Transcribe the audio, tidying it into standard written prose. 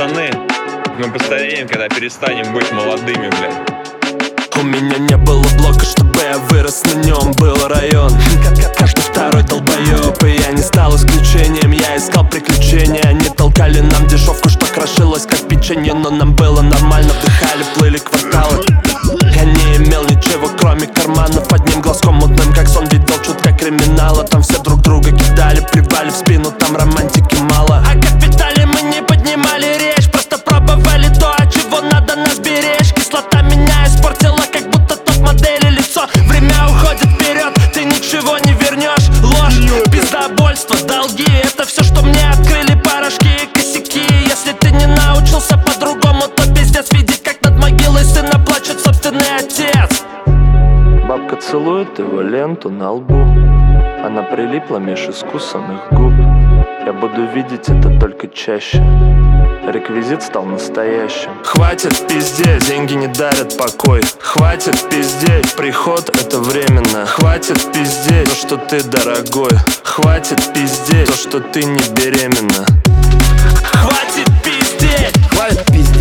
пацаны, мы постареем, когда перестанем быть молодыми, блядь. У меня не было блока, чтобы я вырос на нем. Был район, каждый второй долбоёб, и я не стал исключением. Я искал приключения, они толкали нам дешевку, что крошилось как печенье. Но нам было нормально, вдыхали, плыли кварталы. Я не имел ничего, кроме карманов. Одним глазком мутным, как сон, видел чутка криминала. Там все друг друга кидали, плевали в спину, там романтики мало. О капитале мы не поднимали речь, просто пробовали то, от чего надо нас беречь. Кислота меня испортила, как будто топ-модели лицо. Время уходит вперед, ты ничего не вернешь. Ложь, пиздобольство, долги, это все, что мне открыли порошки и косяки. Если ты не научился по-другому, то пиздец. Видеть, как над могилой сына плачет собственный отец. Бабка целует его ленту на лбу, она прилипла меж искусанных губ. Я буду видеть это только чаще, реквизит стал настоящим. Хватит пиздеть, деньги не дарят покой. Хватит пиздеть, приход это временно. Хватит пиздеть, то, что ты дорогой. Хватит пиздеть, то, что ты не беременна. Хватит пиздеть, хватит пиздеть.